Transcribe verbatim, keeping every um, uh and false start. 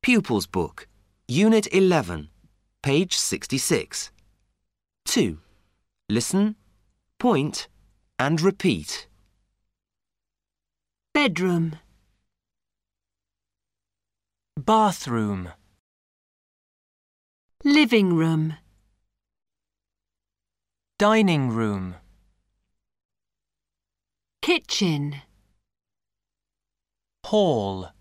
Pupils Book, Unit eleven, page sixty-six. two. Listen, point and repeat. Bedroom, Bathroom, living room, dining room, kitchen, hall.